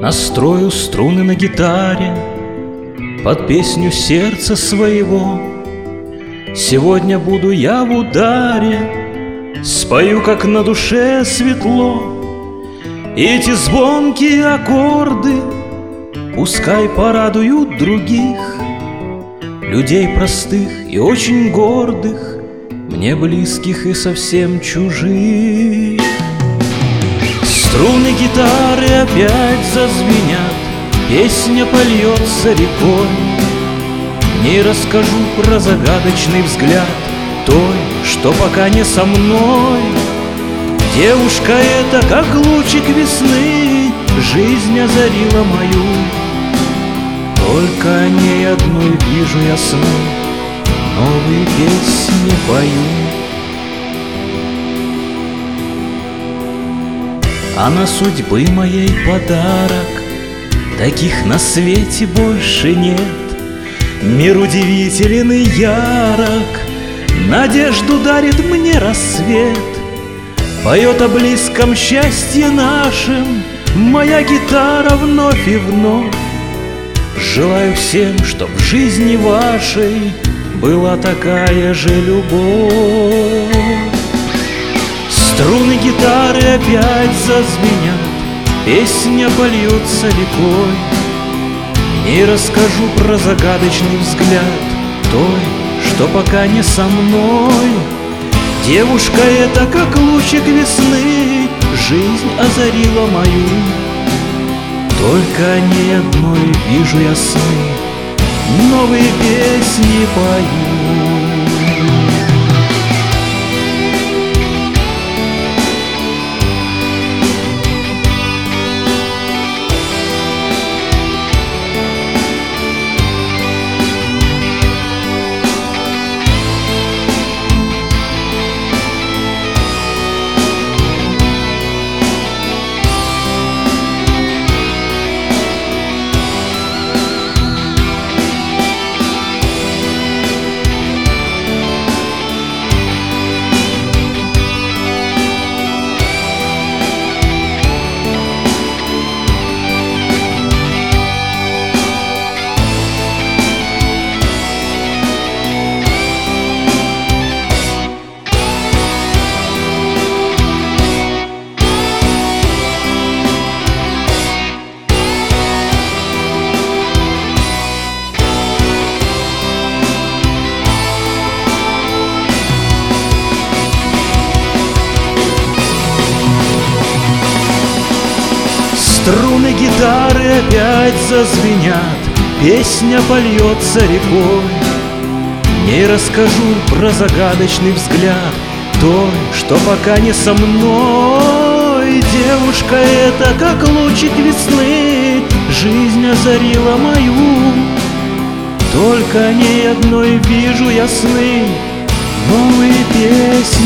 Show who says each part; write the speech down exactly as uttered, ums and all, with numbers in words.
Speaker 1: Настрою струны на гитаре под песню сердца своего. Сегодня буду я в ударе, спою, как на душе светло. И эти звонкие аккорды пускай порадуют других, людей простых и очень гордых, мне близких и совсем чужих. Струны гитары опять зазвенят, песня польется рекой. Не расскажу про загадочный взгляд той, что пока не со мной. Девушка эта, как лучик весны, жизнь озарила мою. Только о ней одной вижу я сны, новые песни пою. Она судьбы моей подарок, таких на свете больше нет. Мир удивителен и ярок, надежду дарит мне рассвет. Поет о близком счастье нашем моя гитара вновь и вновь. Желаю всем, чтоб в жизни вашей была такая же любовь. Струны гитары опять зазвенят, песня польется рекой. Не расскажу про загадочный взгляд той, что пока не со мной. Девушка эта, как лучик весны, жизнь озарила мою. Только о ней одной вижу я сны, новые песни пою. Струны гитары опять зазвенят, песня польется рекой. Не расскажу про загадочный взгляд той, что пока не со мной. Девушка эта, как лучик весны, жизнь озарила мою. Только о ней одной вижу я сны, новые песни